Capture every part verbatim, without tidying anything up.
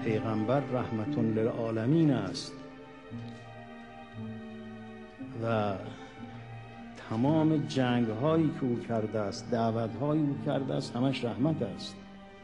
پیغمبر رحمت للعالمین است و تمام جنگ هایی که او کرده است، دعوت هایی او کرده است، همش رحمت است.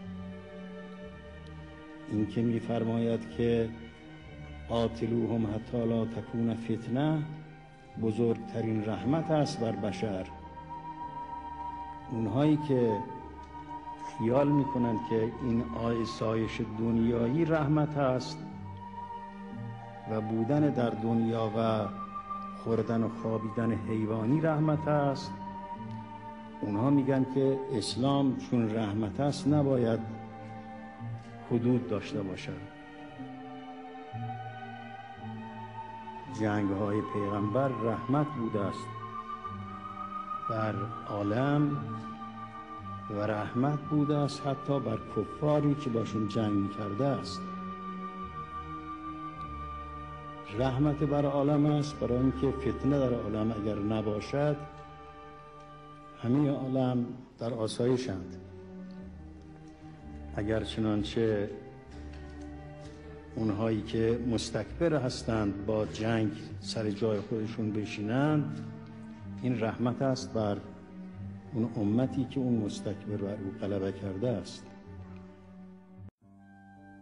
این که می‌فرماید که قاتلوهم حتی لا تکون فتنه، بزرگترین رحمت است بر بشر. اونهایی که خیال میکنند که این آسایش دنیایی رحمت است و بودن در دنیا و خوردن و خوابیدن حیوانی رحمت است، اونها میگن که اسلام چون رحمت است نباید حدود داشته باشد. جنگ های پیغمبر رحمت بوده است بر عالم و رحمت بوده است حتی بر کفاری که باشون جنگ میکرده است. رحمت بر عالم است برای اینکه فتنه در عالم اگر نباشد همه عالم در آسایشند. اگر چنانچه اونهایی که مستکبر هستند با جنگ سر جای خودشون بشینند، این رحمت است بر اون امتی که اون مستکبر بر او غلبه کرده است.